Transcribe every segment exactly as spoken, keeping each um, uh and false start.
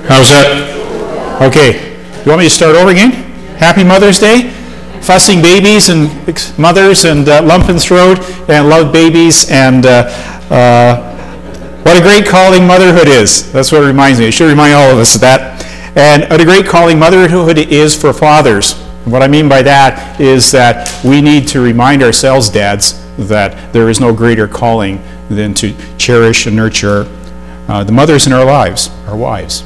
How's that? Okay. You want me to start over again? Happy Mother's Day. Fussing babies and mothers and uh, lumping throat and love babies and uh, uh, what a great calling motherhood is. That's what it reminds me. It should remind all of us of that. And what a great calling motherhood is for fathers. What I mean by that is that we need to remind ourselves, dads, that there is no greater calling than to cherish and nurture uh, the mothers in our lives, our wives.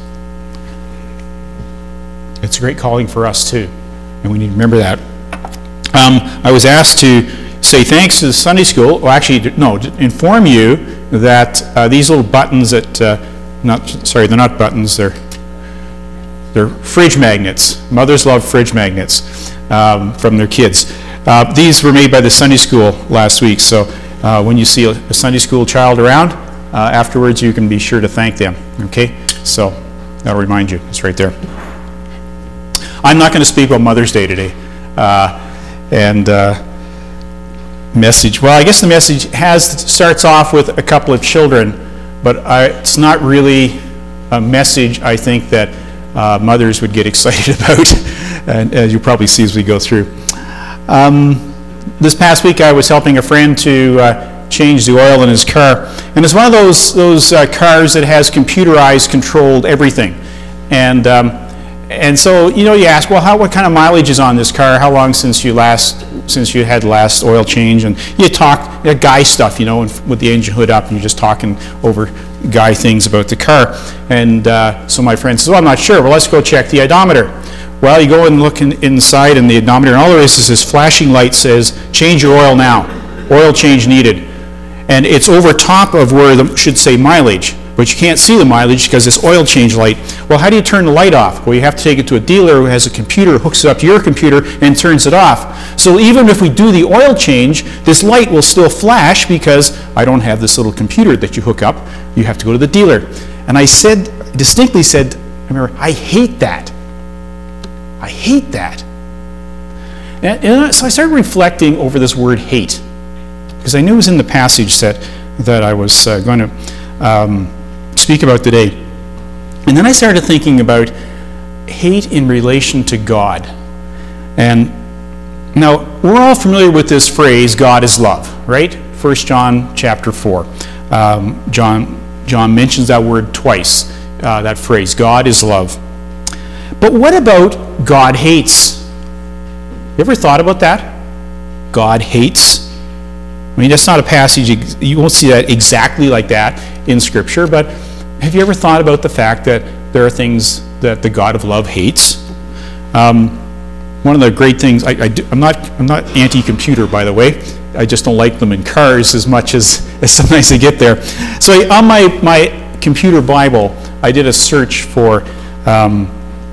It's a great calling for us too, and we need to remember that. Um, I was asked to say thanks to the Sunday school, well actually, no, to inform you that uh, these little buttons that, uh, not, sorry, they're not buttons, they're, they're fridge magnets. Mothers love fridge magnets um, from their kids. Uh, these were made by the Sunday school last week, so uh, when you see a, a Sunday school child around, uh, afterwards you can be sure to thank them, okay? So that'll remind you, it's right there. I'm not going to speak about Mother's Day today. Uh, and uh, message, well, I guess the message has starts off with a couple of children, but I, it's not really a message, I think, that uh, mothers would get excited about, and as you probably see as we go through. Um, this past week I was helping a friend to uh, change the oil in his car, and it's one of those, those uh, cars that has computerized controlled everything. And um, And so, you know, you ask, well, how, what kind of mileage is on this car? How long since you last, since you had last oil change? And you talk, you know, guy stuff, you know, with the engine hood up, and you're just talking over guy things about the car. And uh, so my friend says, well, I'm not sure. Well, let's go check the odometer. Well, you go and look in, inside in the odometer, and all there is is this flashing light says, change your oil now. Oil change needed. And it's over top of where it should say mileage. But you can't see the mileage because this oil change light. Well, how do you turn the light off? Well, you have to take it to a dealer who has a computer, hooks it up to your computer, and turns it off. So even if we do the oil change, this light will still flash because I don't have this little computer that you hook up. You have to go to the dealer. And I said, distinctly said, I remember, I hate that. I hate that. And, and so I started reflecting over this word hate, because I knew it was in the passage that, that I was uh, going to um, speak about today. And then I started thinking about hate in relation to God. And now we're all familiar with this phrase, God is love, right? First John chapter four. Um, John, John mentions that word twice, uh, that phrase, God is love. But what about God hates? You ever thought about that? God hates? I mean, that's not a passage, you won't see that exactly like that in Scripture, but have you ever thought about the fact that there are things that the God of love hates? Um, one of the great things, I, I do, I'm not I'm not anti-computer, by the way. I just don't like them in cars as much as, as sometimes they get there. So I, on my, my computer Bible, I did a search for um,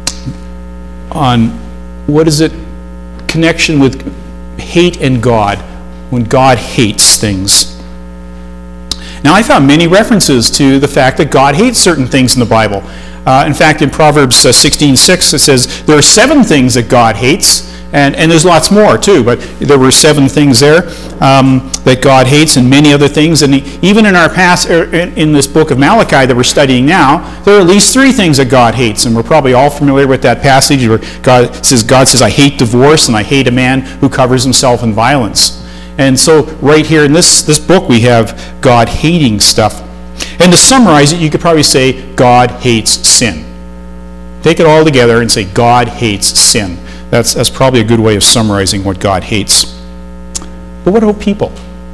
on what is it, connection with hate and God, when God hates things. Now, I found many references to the fact that God hates certain things in the Bible. Uh, in fact, in Proverbs uh, sixteen six, it says there are seven things that God hates, and, and there's lots more too, but there were seven things there um, that God hates, and many other things. And even in our past, in this book of Malachi that we're studying now, there are at least three things that God hates, and we're probably all familiar with that passage where God says, God says, I hate divorce, and I hate a man who covers himself in violence. And so right here in this, this book we have God hating stuff. And to summarize it, you could probably say God hates sin. Take it all together and say God hates sin. That's, that's probably a good way of summarizing what God hates. But what about people?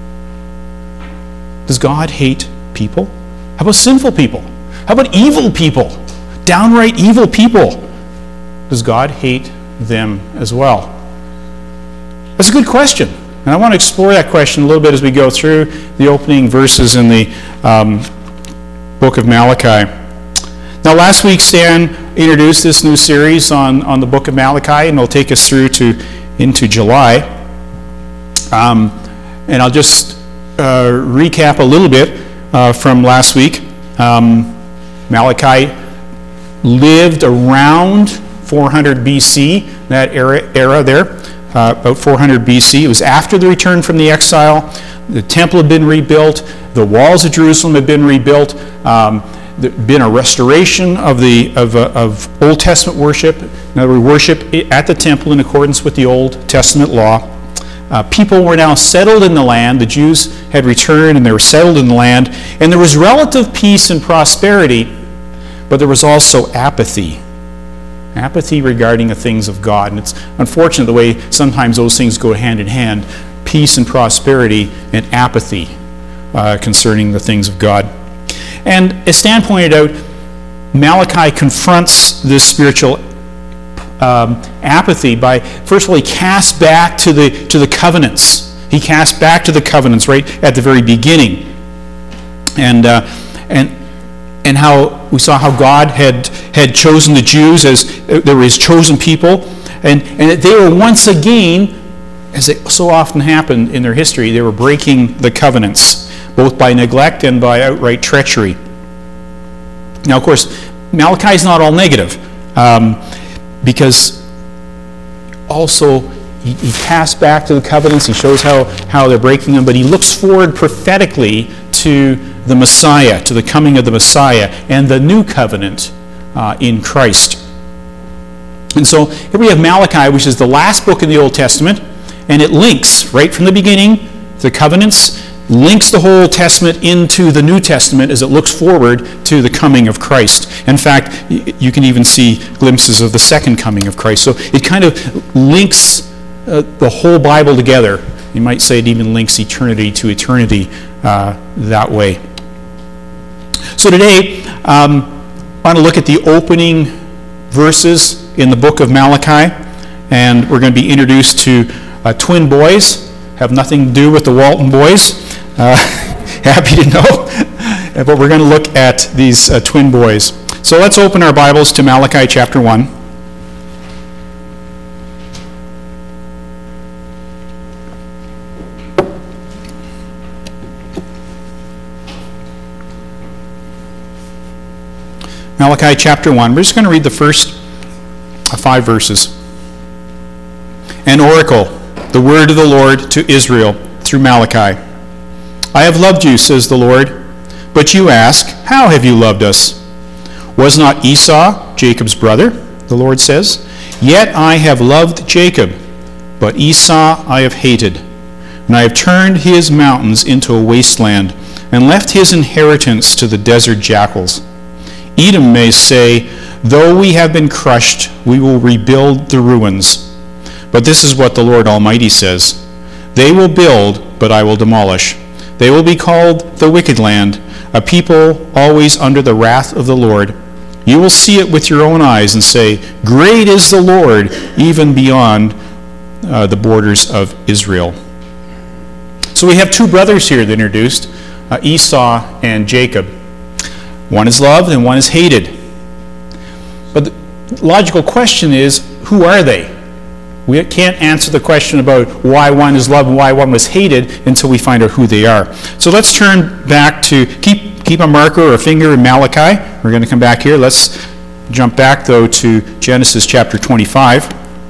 Does God hate people? How about sinful people? How about evil people? Downright evil people. Does God hate them as well? That's a good question. And I want to explore that question a little bit as we go through the opening verses in the um, book of Malachi. Now, last week Stan introduced this new series on, on the book of Malachi, and it'll take us through to into July. Um, and I'll just uh, recap a little bit uh, from last week. Um, Malachi lived around four hundred B C, that era, era there. Uh, about four hundred B C. It was after the return from the exile. The temple had been rebuilt. The walls of Jerusalem had been rebuilt. Um, there's been a restoration of the of, uh, of Old Testament worship. In other words, worship at the temple in accordance with the Old Testament law. Uh, people were now settled in the land. The Jews had returned and they were settled in the land. And there was relative peace and prosperity, but there was also apathy. Apathy regarding the things of God. And it's unfortunate the way sometimes those things go hand in hand. Peace and prosperity and apathy uh, concerning the things of God. And as Stan pointed out, Malachi confronts this spiritual um, apathy by, first of all, he casts back to the to the covenants. He casts back to the covenants right at the very beginning, and uh, and and how we saw how God had had chosen the Jews as they were His chosen people, and and that they were once again, as it so often happened in their history, they were breaking the covenants, both by neglect and by outright treachery. Now, of course, Malachi is not all negative, um, because also he, he casts back to the covenants, he shows how, how they're breaking them, but he looks forward prophetically to the Messiah, to the coming of the Messiah, and the new covenant uh, in Christ. And so here we have Malachi, which is the last book in the Old Testament, and it links right from the beginning, the covenants, links the whole Testament into the New Testament as it looks forward to the coming of Christ. In fact, you can even see glimpses of the second coming of Christ. So it kind of links uh, the whole Bible together. You might say it even links eternity to eternity uh, that way. So today, um, I want to look at the opening verses in the book of Malachi, and we're going to be introduced to uh, twin boys. Have nothing to do with the Walton boys. Uh, happy to know. But we're going to look at these uh, twin boys. So let's open our Bibles to Malachi chapter one. Malachi chapter one. We're just going to read the first five verses. An oracle, the word of the Lord to Israel through Malachi. I have loved you, says the Lord. But you ask, how have you loved us? Was not Esau Jacob's brother? The Lord says. Yet I have loved Jacob, but Esau I have hated. And I have turned his mountains into a wasteland, and left his inheritance to the desert jackals. Edom may say, though we have been crushed, we will rebuild the ruins. But this is what the Lord Almighty says. They will build, but I will demolish. They will be called the wicked land, a people always under the wrath of the Lord. You will see it with your own eyes and say, great is the Lord, even beyond uh, the borders of Israel. So we have two brothers here that are introduced, uh, Esau and Jacob. One is loved and one is hated. But the logical question is, who are they? We can't answer the question about why one is loved and why one was hated until we find out who they are. So let's turn back to, keep, keep a marker or a finger in Malachi. We're going to come back here. Let's jump back, though, to Genesis chapter twenty-five.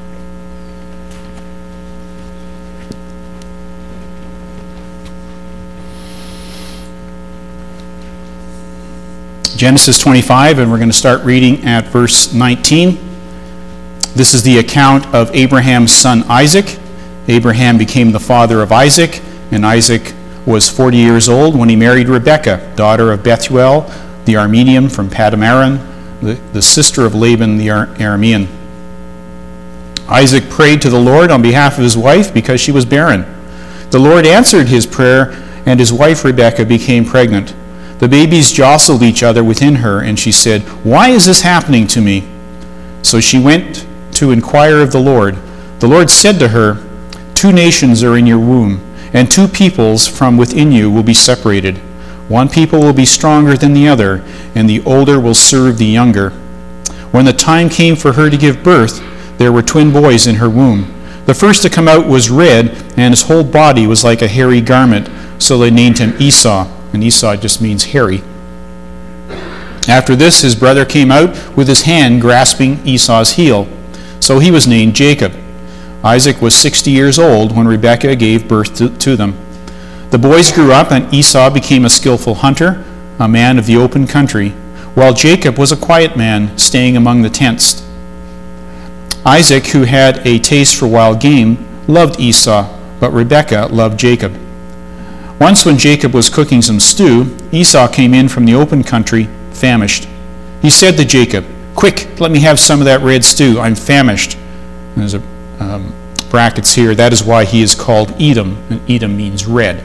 Genesis twenty-five, and we're going to start reading at verse nineteen. This is the account of Abraham's son Isaac. Abraham became the father of Isaac, and Isaac was forty years old when he married Rebekah, daughter of Bethuel, the Aramean from Paddan Aram, the, the sister of Laban the Aramean. Isaac prayed to the Lord on behalf of his wife because she was barren. The Lord answered his prayer, and his wife Rebekah became pregnant. The babies jostled each other within her, and she said, why is this happening to me? So she went to inquire of the Lord. The Lord said to her, two nations are in your womb, and two peoples from within you will be separated. One people will be stronger than the other, and the older will serve the younger. When the time came for her to give birth, there were twin boys in her womb. The first to come out was red, and his whole body was like a hairy garment, so they named him Esau, and Esau just means hairy. After this, his brother came out with his hand grasping Esau's heel. So he was named Jacob. Isaac was sixty years old when Rebekah gave birth to, to them. The boys grew up, and Esau became a skillful hunter, a man of the open country. while Jacob was a quiet man, staying among the tents. Isaac, who had a taste for wild game, loved Esau, but Rebekah loved Jacob. Once when Jacob was cooking some stew, Esau came in from the open country, famished. He said to Jacob, "Quick, let me have some of that red stew. I'm famished." And there's a um, brackets here. That is why he is called Edom, and Edom means red.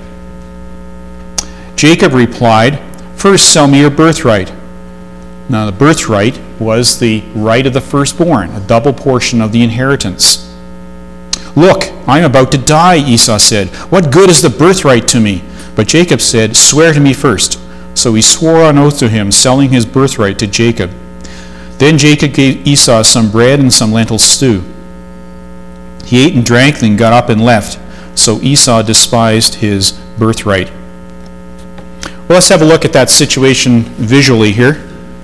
Jacob replied, "First sell me your birthright." Now the birthright was the right of the firstborn, a double portion of the inheritance. "Look, I am about to die," Esau said. "What good is the birthright to me?" But Jacob said, "Swear to me first." So he swore on oath to him, selling his birthright to Jacob. Then Jacob gave Esau some bread and some lentil stew. He ate and drank, then got up and left. So Esau despised his birthright. Well, let's have a look at that situation visually here.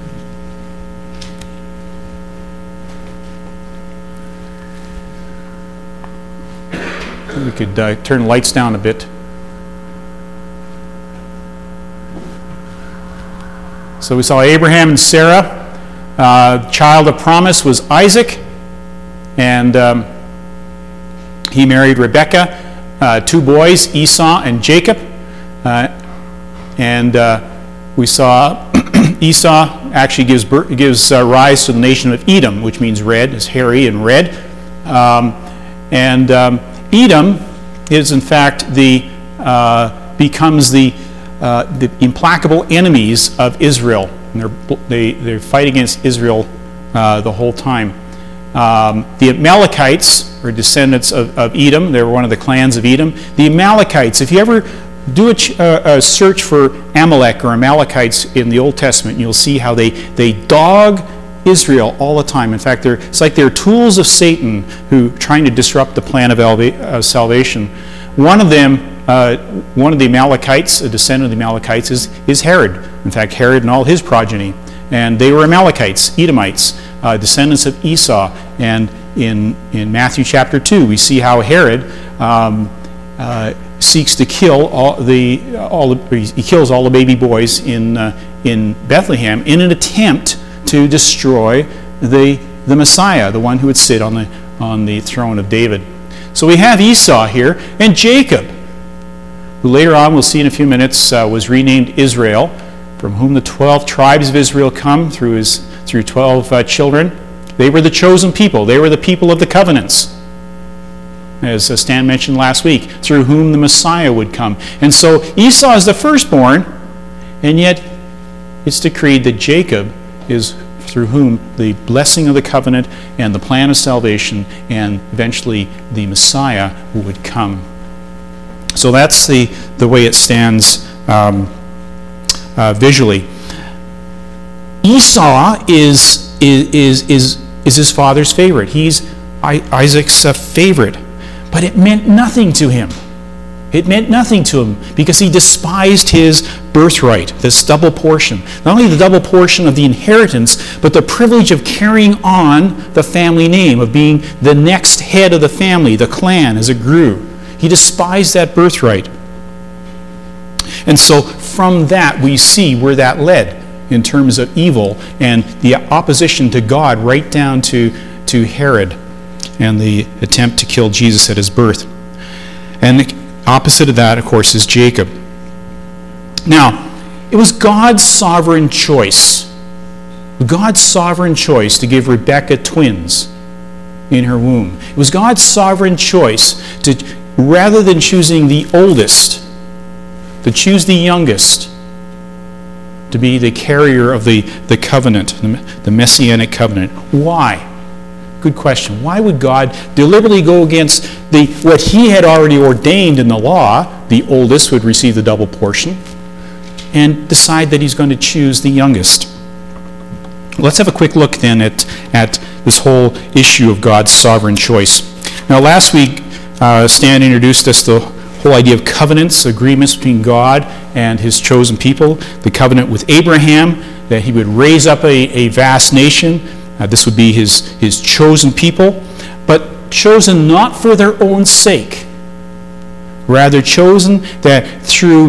We could uh, turn the lights down a bit. So we saw Abraham and Sarah. Uh, child of promise was Isaac, and um, he married Rebekah. Uh, two boys, Esau and Jacob. Uh, and uh, we saw Esau actually gives birth, gives uh, rise to the nation of Edom, which means red, is hairy and red. Um, and um, Edom is in fact the uh, becomes the uh, the implacable enemies of Israel. And they they fight against Israel uh, the whole time. Um, the Amalekites are descendants of, of Edom. They were one of the clans of Edom. The Amalekites, if you ever do a, ch- uh, a search for Amalek or Amalekites in the Old Testament, you'll see how they, they dog Israel all the time. In fact, they're, it's like they're tools of Satan who trying to disrupt the plan of elva- uh, salvation. One of them, uh, one of the Amalekites, a descendant of the Amalekites, is, is Herod. In fact, Herod and all his progeny. And they were Amalekites, Edomites, uh, descendants of Esau. And in, in Matthew chapter two, we see how Herod um, uh, seeks to kill all the, all the, he kills all the baby boys in, uh, in Bethlehem in an attempt to destroy the, the Messiah, the one who would sit on the, on the throne of David. So we have Esau here, and Jacob, who later on, we'll see in a few minutes, uh, was renamed Israel, from whom the twelve tribes of Israel come through his through twelve uh, children. They were the chosen people. They were the people of the covenants, as uh, Stan mentioned last week, through whom the Messiah would come. And so Esau is the firstborn, and yet it's decreed that Jacob is through whom the blessing of the covenant and the plan of salvation and eventually the Messiah would come. So that's the, the way it stands um, uh, visually. Esau is, is, is, is his father's favorite. He's Isaac's uh, favorite. But it meant nothing to him. It meant nothing to him because he despised his birthright, this double portion. Not only the double portion of the inheritance, but the privilege of carrying on the family name, of being the next head of the family, the clan, as it grew. He despised that birthright. And so from that we see where that led in terms of evil and the opposition to God right down to, to Herod and the attempt to kill Jesus at his birth. And the opposite of that, of course, is Jacob. Now, it was God's sovereign choice, God's sovereign choice to give Rebekah twins in her womb. It was God's sovereign choice to, rather than choosing the oldest, to choose the youngest to be the carrier of the, the covenant, the Messianic covenant. Why? Good question. Why would God deliberately go against the what he had already ordained in the law, the oldest would receive the double portion, and decide that he's going to choose the youngest? Let's have a quick look then at, at this whole issue of God's sovereign choice. Now last week, uh, Stan introduced us the whole idea of covenants, agreements between God and his chosen people. The covenant with Abraham, that he would raise up a, a vast nation. Uh, this would be his, his chosen people, but chosen not for their own sake. Rather chosen that through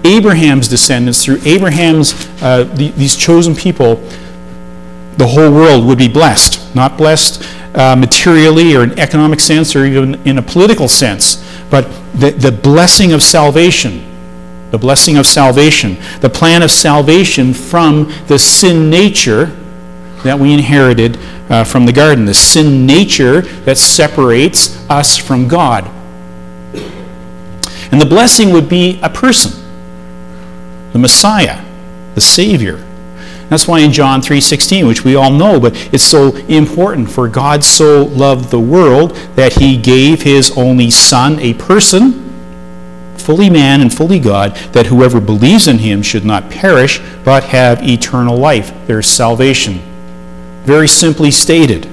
Abraham's descendants, through Abraham's, uh, the, these chosen people, the whole world would be blessed. Not blessed uh, materially or in economic sense or even in a political sense, but the, the blessing of salvation. The blessing of salvation. The plan of salvation from the sin nature that we inherited uh, from the garden. The sin nature that separates us from God. And the blessing would be a person. The Messiah. The Savior. That's why in John three sixteen, which we all know, but it's so important, for God so loved the world that he gave his only Son, a person, fully man and fully God, that whoever believes in him should not perish, but have eternal life. There's salvation. Very simply stated,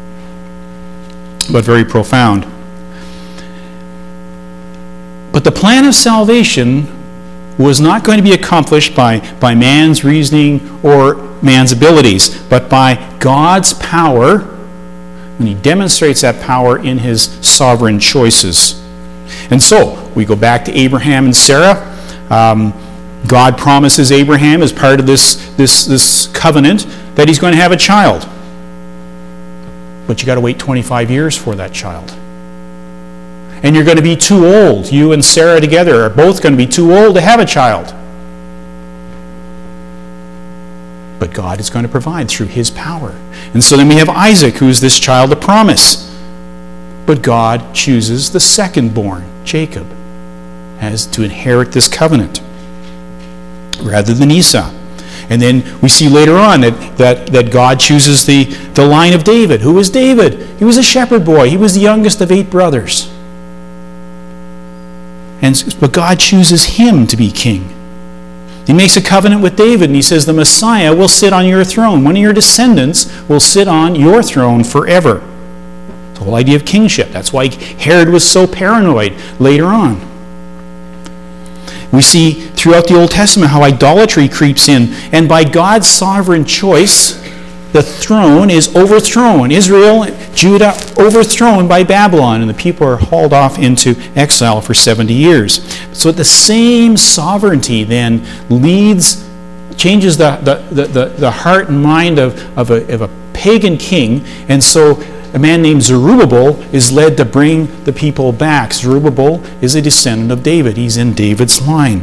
but very profound. But the plan of salvation was not going to be accomplished by, by man's reasoning or man's abilities, but by God's power, and he demonstrates that power in his sovereign choices. And so, we go back to Abraham and Sarah. Um, God promises Abraham, as part of this, this, this covenant, that he's going to have a child. But you got to wait twenty-five years for that child. And you're going to be too old. You and Sarah together are both going to be too old to have a child. But God is going to provide through his power. And so then we have Isaac, who's this child of promise. But God chooses the second born, Jacob, as to inherit this covenant, rather than Esau. And then we see later on that, that, that God chooses the, the line of David. Who was David? He was a shepherd boy. He was the youngest of eight brothers. And, but God chooses him to be king. He makes a covenant with David, and he says, the Messiah will sit on your throne. One of your descendants will sit on your throne forever. The whole idea of kingship. That's why Herod was so paranoid later on. We see throughout the Old Testament how idolatry creeps in, and by God's sovereign choice, the throne is overthrown. Israel, Judah, overthrown by Babylon, and the people are hauled off into exile for seventy years. So the same sovereignty then leads, changes the, the, the, the heart and mind of, of, a, of a pagan king, and so a man named Zerubbabel is led to bring the people back. Zerubbabel is a descendant of David. He's in David's line.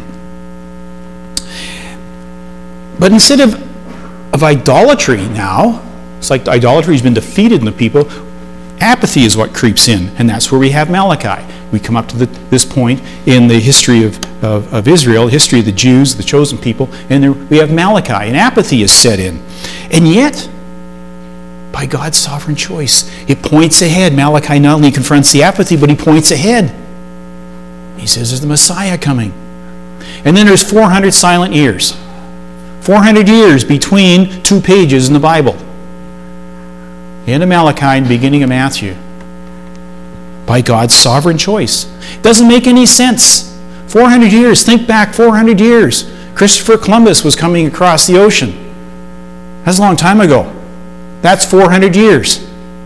But instead of, of idolatry now, it's like idolatry has been defeated in the people, apathy is what creeps in, and that's where we have Malachi. We come up to the, this point in the history of, of, of Israel, the history of the Jews, the chosen people, and there we have Malachi, and apathy is set in. And yet, by God's sovereign choice, it points ahead. Malachi not only confronts the apathy, but he points ahead. He says there's the Messiah coming. And then there's four hundred silent years. four hundred years between two pages in the Bible. The end of Malachi and the beginning of Matthew. By God's sovereign choice. It doesn't make any sense. four hundred years. Think back four hundred years. Christopher Columbus was coming across the ocean. That's a long time ago. That's four hundred years.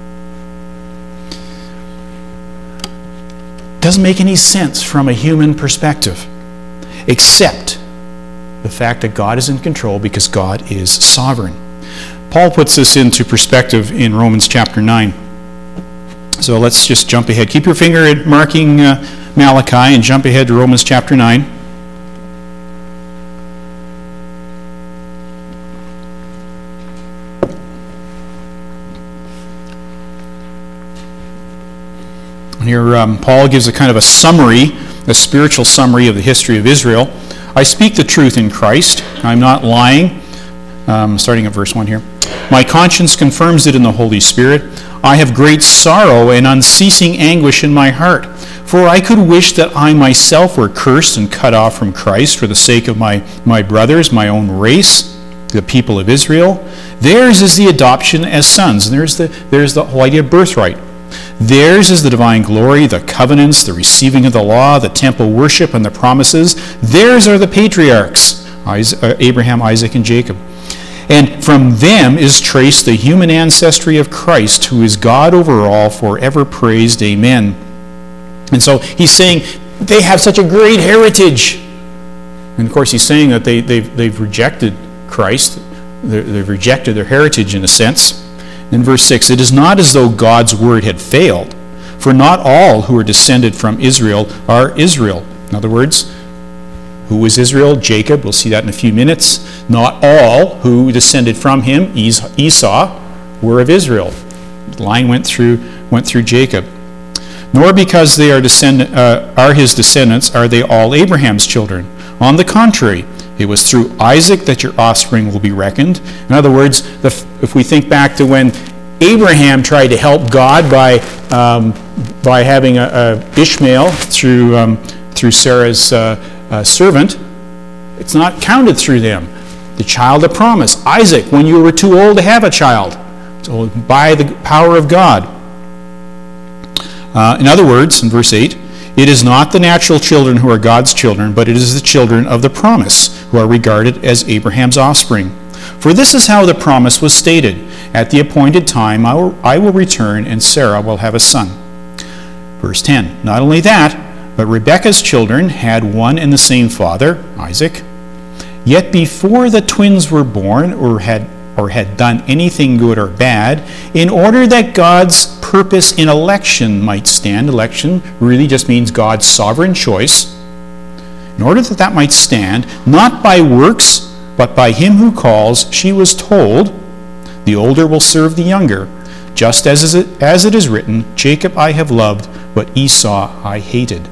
Doesn't make any sense from a human perspective, except the fact that God is in control because God is sovereign. Paul puts this into perspective in Romans chapter nine. So let's just jump ahead. Keep your finger at marking uh, Malachi and jump ahead to Romans chapter nine. Here, um, Paul gives a kind of a summary, a spiritual summary of the history of Israel. I speak the truth in Christ. I'm not lying. Um, starting at verse one here. My conscience confirms it in the Holy Spirit. I have great sorrow and unceasing anguish in my heart. For I could wish that I myself were cursed and cut off from Christ for the sake of my, my brothers, my own race, the people of Israel. Theirs is the adoption as sons. And there's the, there's the whole idea of birthright. Theirs is the divine glory, the covenants, the receiving of the law, the temple worship, and the promises. Theirs are the patriarchs, Abraham, Isaac, and Jacob. And from them is traced the human ancestry of Christ, who is God over all, forever praised. Amen. And so he's saying they have such a great heritage. And of course, he's saying that they, they've, they've rejected Christ. They're, they've rejected their heritage in a sense. In verse six, it is not as though God's word had failed, for not all who are descended from Israel are Israel. In other words, who was Israel? Jacob. We'll see that in a few minutes. Not all who descended from him, Esau, were of Israel. The line went through went through Jacob. Nor because they are descendant uh, are his descendants are they all Abraham's children. On the contrary, it was through Isaac that your offspring will be reckoned. In other words, the, if we think back to when Abraham tried to help God by um, by having a, a Ishmael through um, through Sarah's uh, uh, servant, it's not counted through them. The child of promise, Isaac, when you were too old to have a child, so by the power of God. Uh, in other words, in verse eight, it is not the natural children who are God's children, but it is the children of the promise who are regarded as Abraham's offspring. For this is how the promise was stated: at the appointed time I will, I will return, and Sarah will have a son. Verse ten, not only that, but Rebekah's children had one and the same father, Isaac. Yet before the twins were born, or had or had done anything good or bad, in order that God's purpose in election might stand. Election really just means God's sovereign choice. In order that that might stand, not by works, but by him who calls, she was told, the older will serve the younger, just as it, as it is written, Jacob I have loved, but Esau I hated.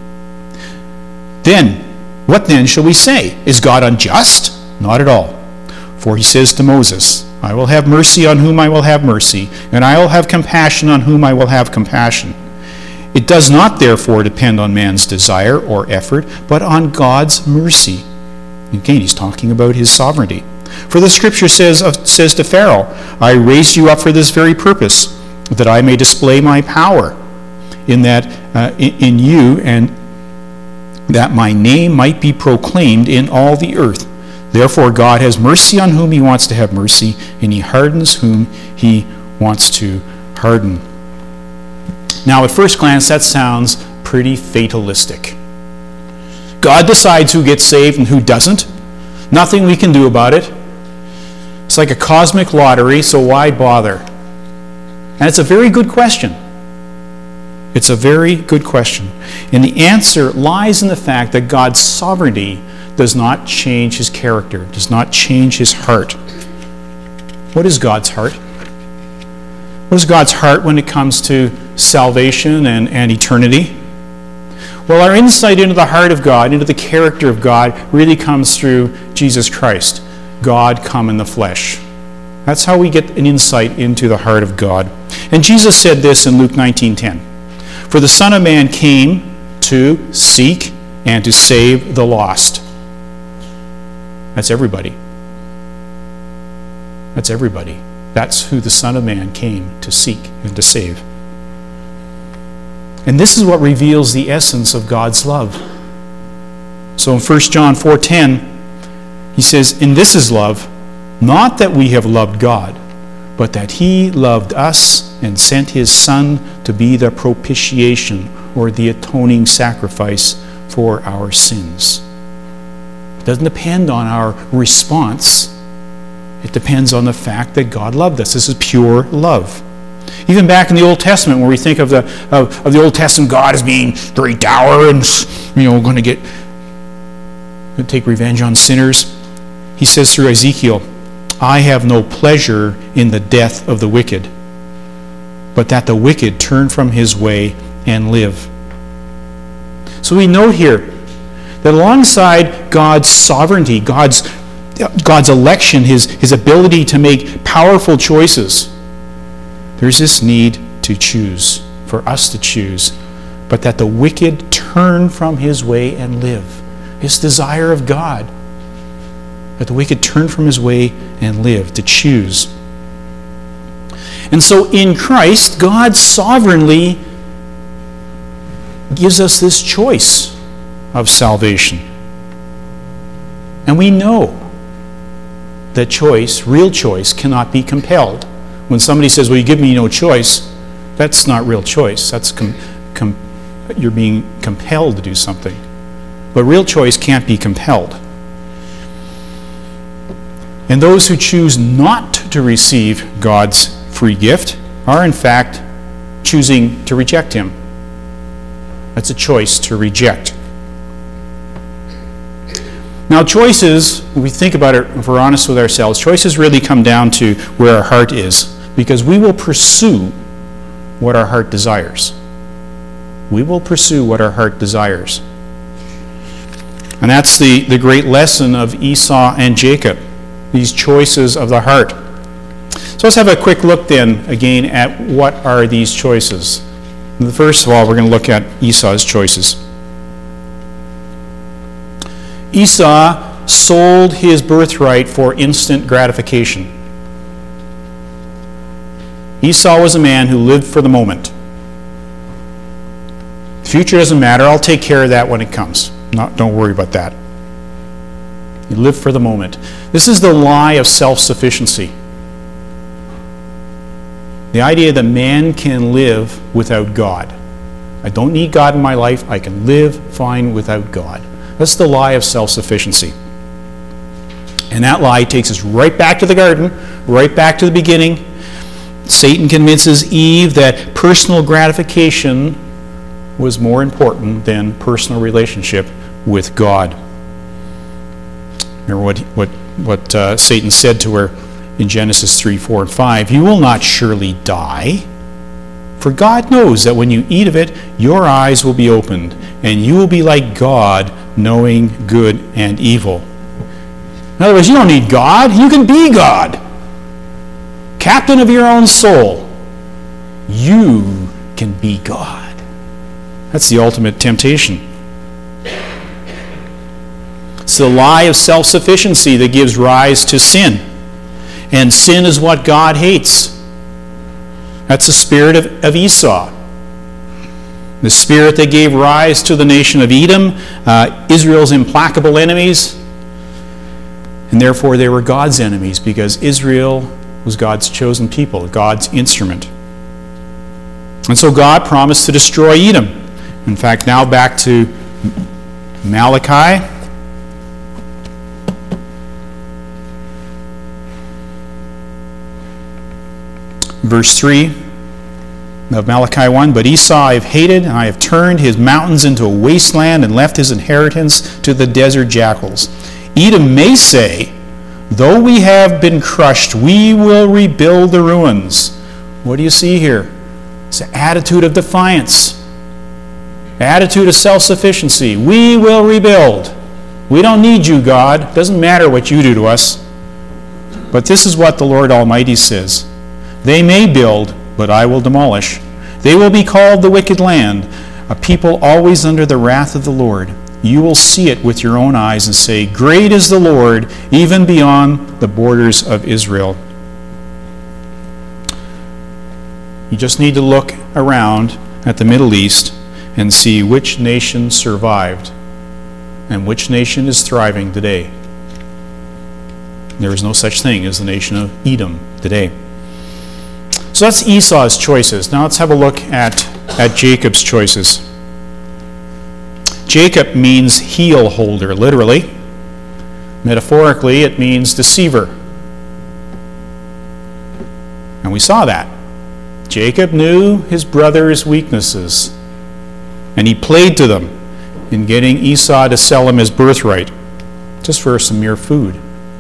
Then, what then shall we say? Is God unjust? Not at all. For he says to Moses, I will have mercy on whom I will have mercy, and I will have compassion on whom I will have compassion. It does not therefore depend on man's desire or effort, but on God's mercy. Again, he's talking about his sovereignty. For the scripture says, uh, says to Pharaoh, I raised you up for this very purpose, that I may display my power in that uh, in, in you, and that my name might be proclaimed in all the earth. Therefore God has mercy on whom he wants to have mercy, and he hardens whom he wants to harden. Now, at first glance, that sounds pretty fatalistic. God decides who gets saved and who doesn't. Nothing we can do about it. It's like a cosmic lottery, so why bother? And it's a very good question. It's a very good question. And the answer lies in the fact that God's sovereignty does not change his character, does not change his heart. What is God's heart? What is God's heart when it comes to salvation and, and eternity? Well, our insight into the heart of God, into the character of God, really comes through Jesus Christ, God come in the flesh. That's how we get an insight into the heart of God. And Jesus said this in Luke nineteen ten. For the Son of Man came to seek and to save the lost. That's everybody. That's everybody. That's who the Son of Man came to seek and to save. And this is what reveals the essence of God's love. So in First John four ten, he says, and this is love, not that we have loved God, but that he loved us and sent his Son to be the propitiation, or the atoning sacrifice for our sins. It doesn't depend on our response. It depends on the fact that God loved us. This is pure love. Even back in the Old Testament, where we think of the of, of the Old Testament God as being very dour and, you know, going to get going to take revenge on sinners, he says through Ezekiel, I have no pleasure in the death of the wicked, but that the wicked turn from his way and live. So we note here that alongside God's sovereignty, God's God's election, his, his ability to make powerful choices, there's this need to choose, for us to choose, but that the wicked turn from his way and live. This desire of God, that the wicked turn from his way and live, to choose. And so in Christ, God sovereignly gives us this choice of salvation. And we know that choice, real choice, cannot be compelled. When somebody says, well, you give me no choice, that's not real choice. That's com- com- you're being compelled to do something. But real choice can't be compelled. And those who choose not to receive God's free gift are in fact choosing to reject him. That's a choice to reject. Now choices, when we think about it, if we're honest with ourselves, choices really come down to where our heart is, because we will pursue what our heart desires. We will pursue what our heart desires. And that's the, the great lesson of Esau and Jacob, these choices of the heart. So let's have a quick look then again at what are these choices. And first of all, we're going to look at Esau's choices. Esau sold his birthright for instant gratification. Esau was a man who lived for the moment. The future doesn't matter. I'll take care of that when it comes. Not, don't worry about that. You live for the moment. This is the lie of self-sufficiency. The idea that man can live without God. I don't need God in my life. I can live fine without God. That's the lie of self-sufficiency. And that lie takes us right back to the garden, right back to the beginning. Satan convinces Eve that personal gratification was more important than personal relationship with God. Remember what, what, what uh, Satan said to her in Genesis three, four, and five. You will not surely die, for God knows that when you eat of it, your eyes will be opened, and you will be like God, knowing good and evil. In other words, you don't need God. You can be God. Captain of your own soul. You can be God. That's the ultimate temptation. It's the lie of self-sufficiency that gives rise to sin. And sin is what God hates. That's the spirit of, of Esau. The spirit that gave rise to the nation of Edom, uh, Israel's implacable enemies. And therefore they were God's enemies, because Israel was God's chosen people, God's instrument. And so God promised to destroy Edom. In fact, now back to Malachi. Verse three of Malachi one, but Esau I have hated, and I have turned his mountains into a wasteland and left his inheritance to the desert jackals. Edom may say, though we have been crushed, we will rebuild the ruins. What do you see here? It's an attitude of defiance. Attitude of self-sufficiency. We will rebuild. We don't need you, God. It doesn't matter what you do to us. But this is what the Lord Almighty says. They may build, but I will demolish. They will be called the wicked land, a people always under the wrath of the Lord. You will see it with your own eyes and say, great is the Lord, even beyond the borders of Israel. You just need to look around at the Middle East and see which nation survived and which nation is thriving today. There is no such thing as the nation of Edom today. So that's Esau's choices. Now let's have a look at, at Jacob's choices. Jacob means heel holder, literally. Metaphorically, it means deceiver. And we saw that. Jacob knew his brother's weaknesses, and he played to them in getting Esau to sell him his birthright, just for some mere food.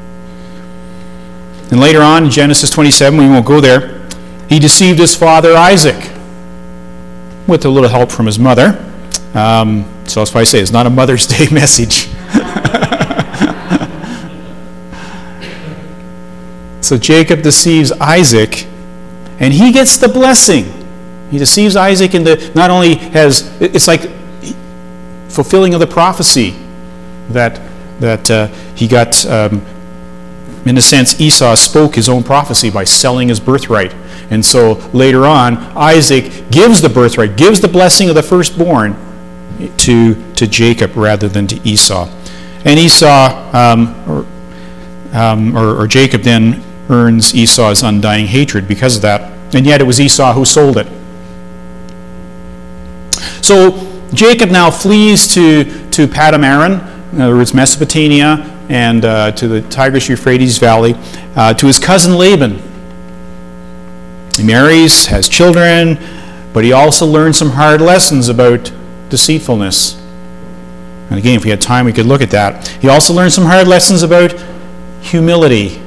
And later on, in Genesis twenty-seven, we won't go there, he deceived his father Isaac, with a little help from his mother. Um, so that's why I say it's not a Mother's Day message. So Jacob deceives Isaac, and he gets the blessing. He deceives Isaac into not only has, it's like fulfilling of the prophecy that, that uh, he got, um, in a sense, Esau spoke his own prophecy by selling his birthright. And so later on, Isaac gives the birthright, gives the blessing of the firstborn to, to Jacob rather than to Esau. And Esau, um, or, um, or, or Jacob then earns Esau's undying hatred because of that. And yet it was Esau who sold it. So Jacob now flees to, to Padam Aram, in other words, Mesopotamia, and uh, to the Tigris-Euphrates Valley, uh, to his cousin Laban. He marries, has children, but he also learns some hard lessons about deceitfulness. And again, if we had time, we could look at that. He also learned some hard lessons about humility.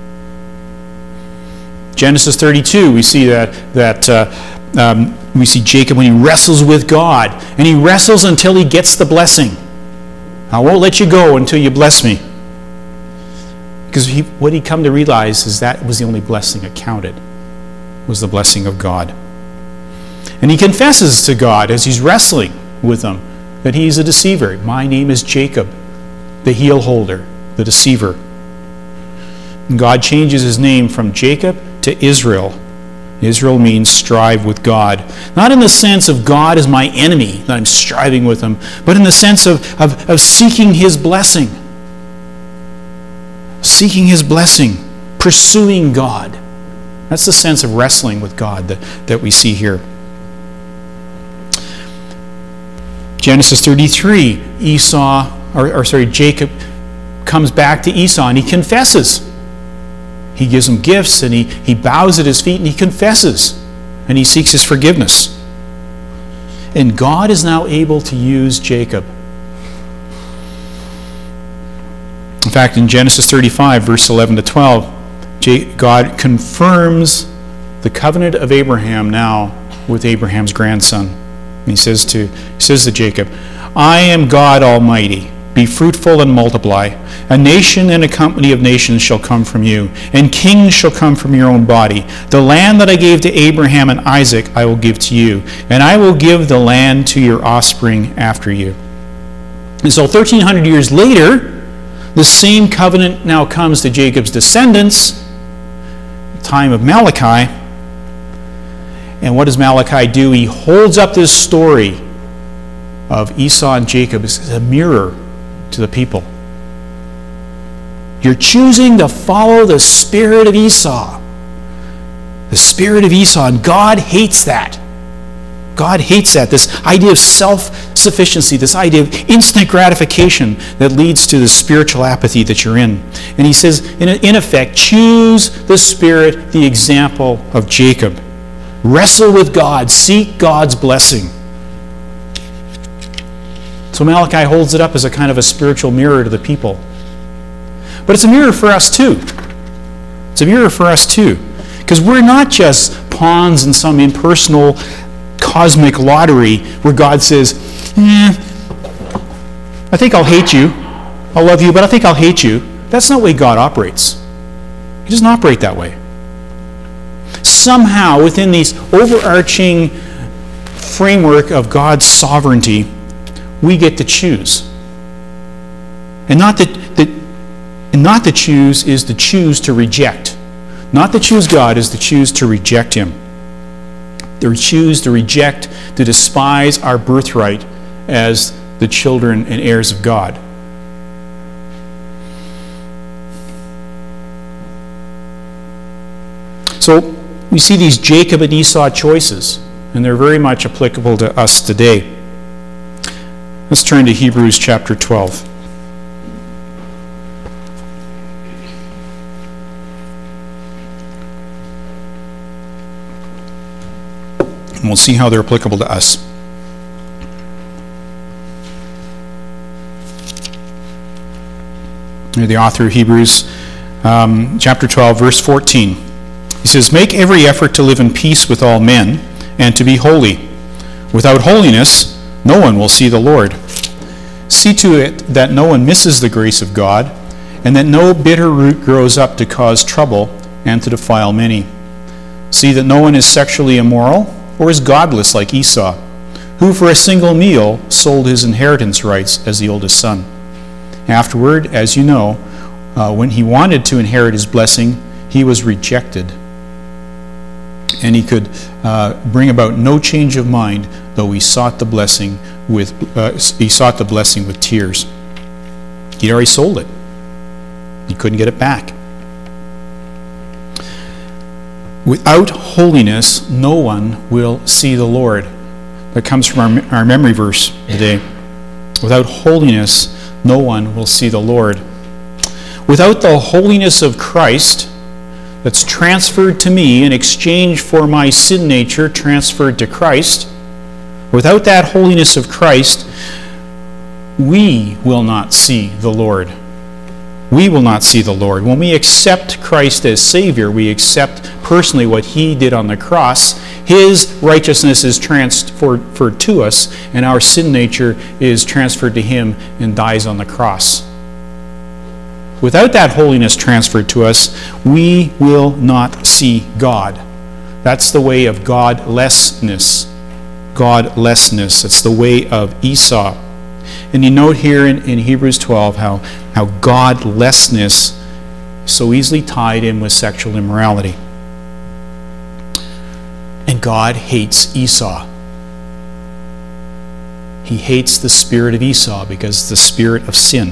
Genesis thirty-two, we see that that uh, um, we see Jacob when he wrestles with God, and he wrestles until he gets the blessing. I won't let you go until you bless me. Because he, what he come to realize is that was the only blessing that counted, was the blessing of God. And he confesses to God as he's wrestling with him that he's a deceiver. My name is Jacob, the heel holder, the deceiver. And God changes his name from Jacob to Israel. Israel means strive with God. Not in the sense of God is my enemy, that I'm striving with him, but in the sense of, of, of seeking his blessing. Seeking his blessing, pursuing God. That's the sense of wrestling with God that, that we see here. Genesis thirty-three, Esau, or, or sorry, Jacob comes back to Esau and he confesses. He gives him gifts and he, he bows at his feet and he confesses and he seeks his forgiveness. And God is now able to use Jacob. In fact, in Genesis thirty-five, verse eleven to twelve, God confirms the covenant of Abraham now with Abraham's grandson. And he says to, he says to Jacob, I am God Almighty. Be fruitful and multiply. A nation and a company of nations shall come from you, and kings shall come from your own body. The land that I gave to Abraham and Isaac I will give to you, and I will give the land to your offspring after you. And so thirteen hundred years later, the same covenant now comes to Jacob's descendants, the time of Malachi. And what does Malachi do? He holds up this story of Esau and Jacob as a mirror to the people. You're choosing to follow the spirit of Esau. The spirit of Esau, and God hates that. God hates that, this idea of self-sufficiency, this idea of instant gratification that leads to the spiritual apathy that you're in. And he says, in, in effect, choose the spirit, the example of Jacob. Wrestle with God, seek God's blessing. So Malachi holds it up as a kind of a spiritual mirror to the people. But it's a mirror for us too. It's a mirror for us too. Because we're not just pawns in some impersonal cosmic lottery where God says, eh, I think I'll hate you. I'll love you, but I think I'll hate you. That's not the way God operates. He doesn't operate that way. Somehow, within these overarching framework of God's sovereignty, we get to choose. And not that, that and not to choose is to choose to reject. Not to choose God is to choose to reject him. To choose to reject, to despise our birthright as the children and heirs of God. So we see these Jacob and Esau choices, and they're very much applicable to us today. Let's turn to Hebrews chapter twelve. And we'll see how they're applicable to us. Here, the author of Hebrews, um, chapter twelve, verse fourteen. He says, make every effort to live in peace with all men and to be holy. Without holiness, no one will see the Lord. See to it that no one misses the grace of God, and that no bitter root grows up to cause trouble and to defile many. See that no one is sexually immoral or is godless like Esau, who for a single meal sold his inheritance rights as the oldest son. Afterward, as you know, uh, when he wanted to inherit his blessing, he was rejected. And he could uh, bring about no change of mind, though he sought the blessing with uh, he sought the blessing with tears. He'd already sold it. He couldn't get it back. Without holiness, no one will see the Lord. That comes from our, our memory verse today. Without holiness, no one will see the Lord. Without the holiness of Christ that's transferred to me in exchange for my sin nature transferred to Christ, without that holiness of Christ, we will not see the Lord. We will not see the Lord. When we accept Christ as Savior, we accept personally what He did on the cross. His righteousness is transferred to us, and our sin nature is transferred to Him and dies on the cross. Without that holiness transferred to us, we will not see God. That's the way of godlessness. Godlessness. It's the way of Esau. And you note here in, in Hebrews twelve how, how godlessness is so easily tied in with sexual immorality. And God hates Esau. He hates the spirit of Esau because it's the spirit of sin.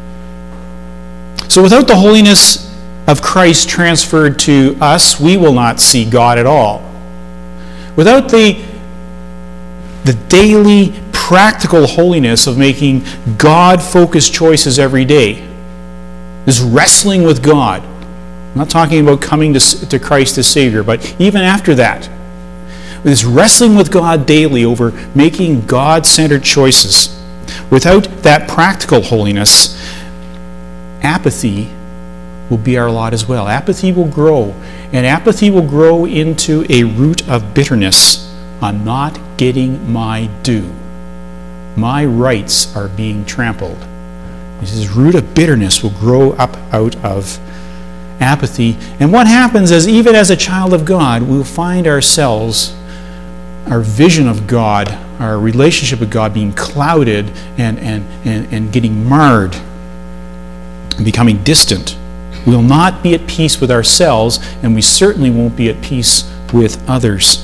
So without the holiness of Christ transferred to us, we will not see God at all. Without the, the daily practical holiness of making God-focused choices every day, this wrestling with God. I'm not talking about coming to, to Christ as Savior, but even after that, this wrestling with God daily over making God-centered choices. Without that practical holiness, apathy will be our lot as well. Apathy will grow, and apathy will grow into a root of bitterness. I'm not getting my due. My rights are being trampled. This root of bitterness will grow up out of apathy. And what happens is, even as a child of God, we'll find ourselves, our vision of God, our relationship with God being clouded and, and, and, and getting marred and becoming distant. We'll not be at peace with ourselves, and we certainly won't be at peace with others.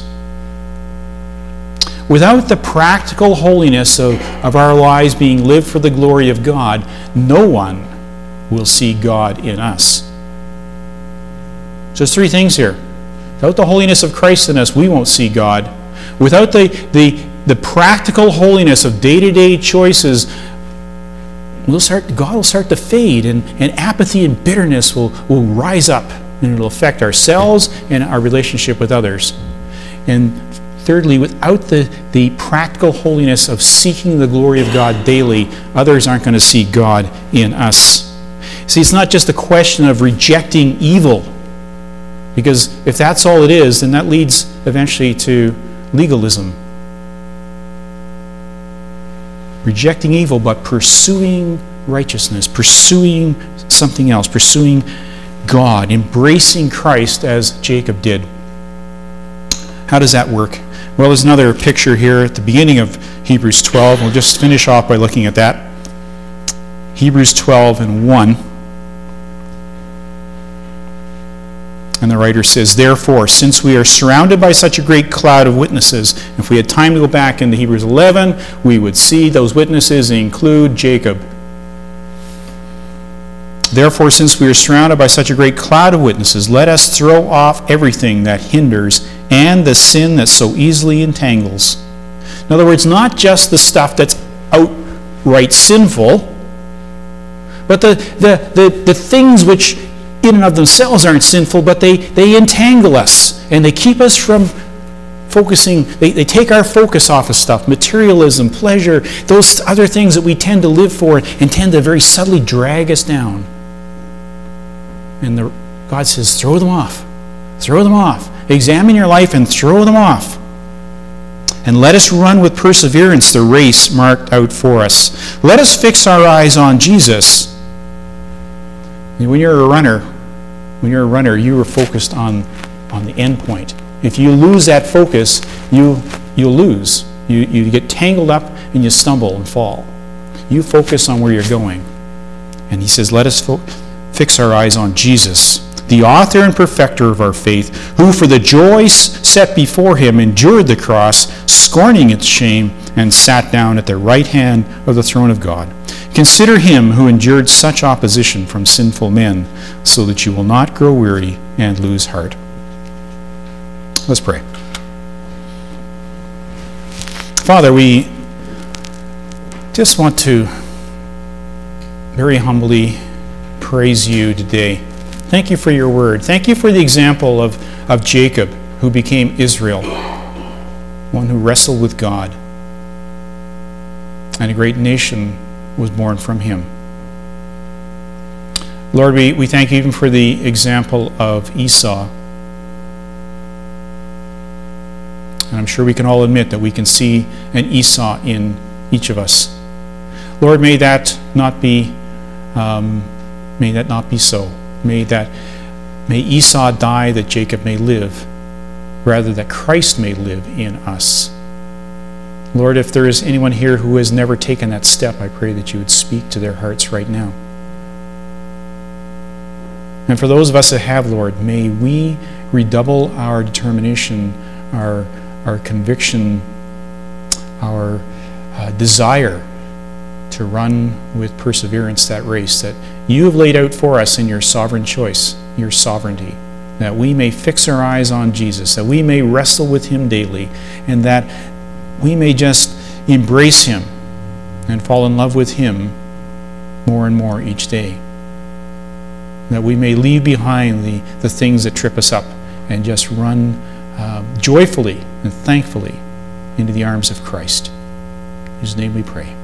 Without the practical holiness of, of our lives being lived for the glory of God, no one will see God in us. So there's three things here. Without the holiness of Christ in us, we won't see God. Without the, the, the practical holiness of day-to-day choices, we'll start, God will start to fade, and, and apathy and bitterness will, will rise up, and it'll affect ourselves and our relationship with others. And thirdly, without the, the practical holiness of seeking the glory of God daily, others aren't going to see God in us. See, it's not just a question of rejecting evil, because if that's all it is, then that leads eventually to legalism. Rejecting evil, but pursuing righteousness, pursuing something else, pursuing God, embracing Christ as Jacob did. How does that work? Well, there's another picture here at the beginning of Hebrews twelve. We'll just finish off by looking at that. Hebrews twelve and one. And the writer says, "Therefore, since we are surrounded by such a great cloud of witnesses," if we had time to go back into Hebrews eleven, we would see those witnesses include Jacob. "Therefore, since we are surrounded by such a great cloud of witnesses, let us throw off everything that hinders and the sin that so easily entangles." In other words, not just the stuff that's outright sinful, but the, the, the, the things which in and of themselves aren't sinful, but they, they entangle us, and they keep us from focusing, they, they take our focus off of stuff, materialism, pleasure, those other things that we tend to live for and tend to very subtly drag us down. And the, God says, throw them off. Throw them off. Examine your life and throw them off. And let us run with perseverance the race marked out for us. Let us fix our eyes on Jesus. And when you're a runner, when you're a runner, you are focused on, on the end point. If you lose that focus, you, you'll lose. You, you get tangled up and you stumble and fall. You focus on where you're going. And he says, let us fo- fix our eyes on Jesus, the author and perfecter of our faith, who for the joy set before him endured the cross, scorning its shame, and sat down at the right hand of the throne of God. Consider him who endured such opposition from sinful men, so that you will not grow weary and lose heart. Let's pray. Father, we just want to very humbly praise you today. Thank you for your word. Thank you for the example of, of Jacob, who became Israel, one who wrestled with God. And a great nation was born from him. Lord, we, we thank you even for the example of Esau. And I'm sure we can all admit that we can see an Esau in each of us. Lord, may that not be, um, may that not be so. May that, may Esau die that Jacob may live, rather that Christ may live in us. Lord, if there is anyone here who has never taken that step, I pray that you would speak to their hearts right now. And for those of us that have, Lord, may we redouble our determination, our, our conviction, our uh, desire to run with perseverance that race that you have laid out for us in your sovereign choice, your sovereignty, that we may fix our eyes on Jesus, that we may wrestle with him daily, and that we may just embrace him and fall in love with him more and more each day. That we may leave behind the, the things that trip us up and just run um, joyfully and thankfully into the arms of Christ. In his name we pray.